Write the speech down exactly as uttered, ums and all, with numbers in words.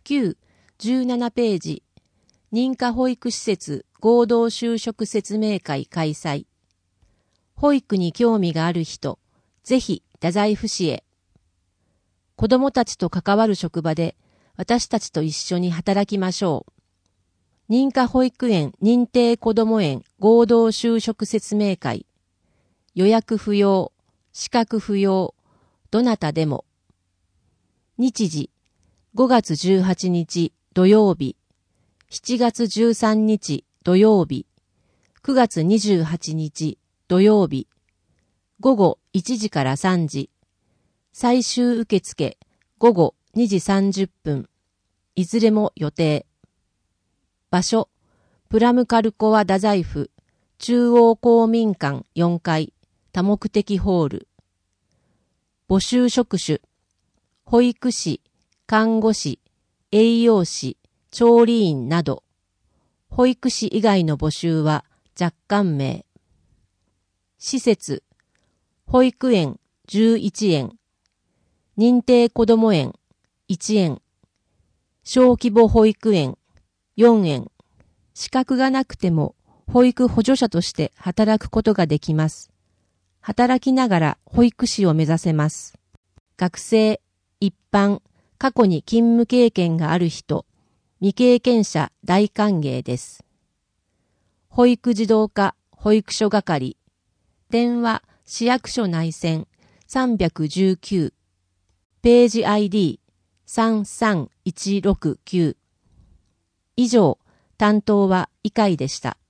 きゅう、じゅうななページ、認可保育施設合同就職説明会開催。保育に興味がある人、ぜひ太宰府市へ。子どもたちと関わる職場で私たちと一緒に働きましょう。認可保育園認定こども園合同就職説明会。予約不要、資格不要、どなたでも。日時、ごがつじゅうはちにち土曜日、しちがつじゅうさんにち土曜日、くがつにじゅうはちにち土曜日、ごごいちじからさんじ、最終受付ごごにじさんじゅっぷん、いずれも予定。場所、プラムカルコア太宰府、中央公民館よんかい、多目的ホール。募集職種、保育士、看護師、栄養士、調理員など、保育士以外の募集は若干名。施設、保育園じゅういちえん、認定こども園いちえん、小規模保育園よんえん、資格がなくても保育補助者として働くことができます。働きながら保育士を目指せます。学生、一般、過去に勤務経験がある人、未経験者大歓迎です。保育児童課保育所係、電話市役所内線さんびゃくじゅうきゅう、ページ アイディーさんさんいちろくきゅう。以上、担当は以下でした。